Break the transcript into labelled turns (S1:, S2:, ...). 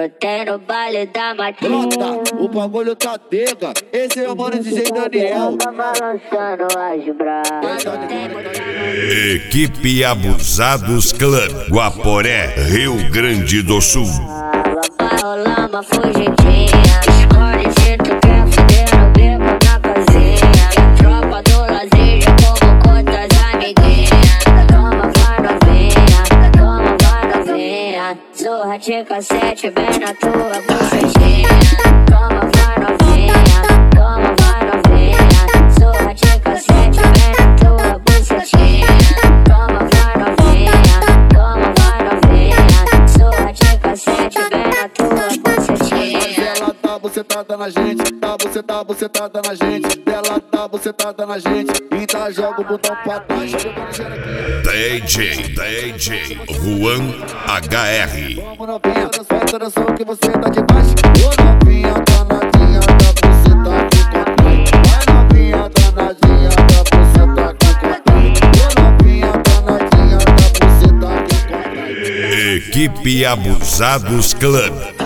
S1: brotei no baile da matinha.
S2: O bagulho tá tega, esse é o mano DJ Daniel.
S1: Tá balançando as braças.
S3: Equipe Abusados Club, Guaporé, Rio Grande do Sul.
S1: Vai rolar uma fugidinha. Escolhe se tu quer fuder no beco da cozinha. Tropa do lazer já convocou tuas amiguinhas. Toma, vai novinha, toma, vai novinha. Zorra de cassete bem na tua bucetinha. Toma, vai novinha, toma, vai novinha. Zorra de cassete bem na tua bucetinha. Toma, vai novinha, toma, vai novinha. Zorra de cassete bem na tua bucetinha.
S2: Ela tá bucetada na gente, tá bucetada na gente. Ela tá bucetada na gente, então joga o botão pra trás.
S3: DJ Juan HR.
S2: Vamos novinha, dança danção que você tá debaixo. Ô novinha danadinha da buceta que comprei. Vai novinha danadinha da buceta que comprei. Ô novinha danadinha da buceta que comprei.
S3: Equipe Abusados Club.